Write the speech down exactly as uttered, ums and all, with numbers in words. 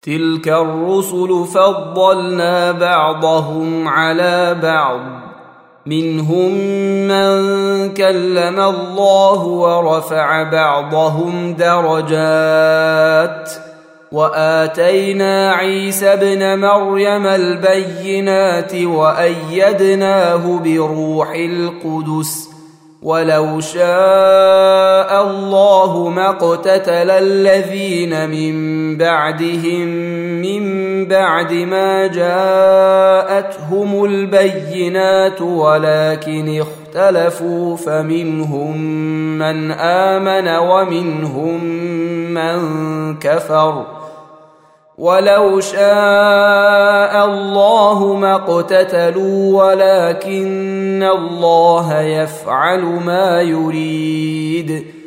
تلك الرسل فضلنا بعضهم على بعض منهم من كلم الله ورفع بعضهم درجات وآتينا عيسى ابن مريم البينات وأيدناه بروح القدس ولو شاء الله ما اقتتل الذين من بعدهم من بعد ما جاءتهم البينات ولكن اختلفوا فمنهم من آمن ومنهم من كفر ولو شاء الله ما اقتتلوا ولكن الله يفعل ما يريد